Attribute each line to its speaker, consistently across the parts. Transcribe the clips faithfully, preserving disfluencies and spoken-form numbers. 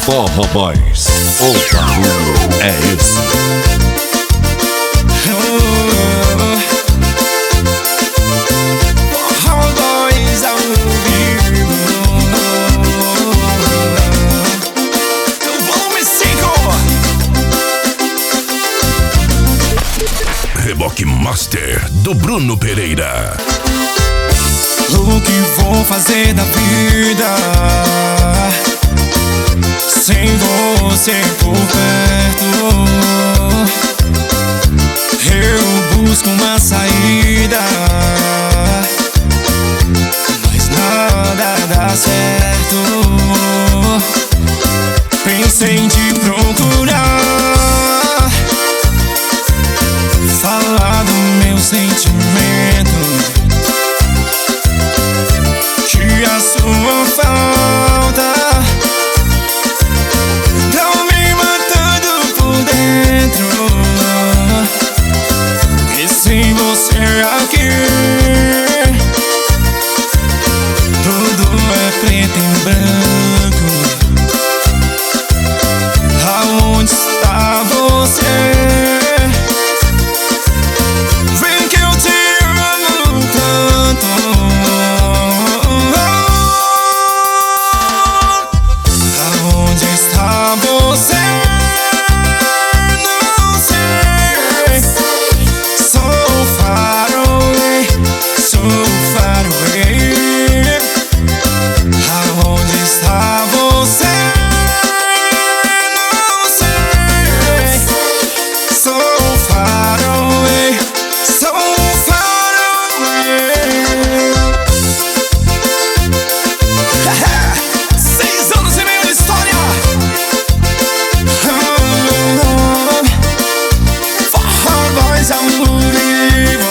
Speaker 1: Forró Boys, o barulho é esse.
Speaker 2: Forró Boys ao vivo. No volume cinco.
Speaker 3: Reboque Master do Bruno Pereira.
Speaker 2: O que vou fazer da vida sem você por perto? Eu busco uma saída, mas nada dá certo. Pensei em te procurar, falar do meu sentimento, que a sua falta tá me matando por dentro. E sem você aqui, tudo é preto e branco. Aonde está você? Vem que eu te amo tanto. Aonde está você? Não sei. So far away, so far away. Aonde está você? Não sei. So far away, so far away. Seis anos e meio de história. Forró Boys ao vivo.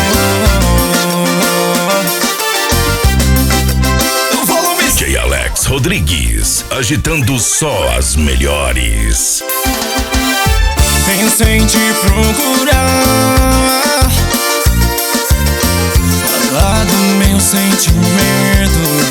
Speaker 2: No volume
Speaker 3: D J Alex Rodrigues, agitando só as melhores.
Speaker 2: Pensei em te procurar, falar do meu sentimento,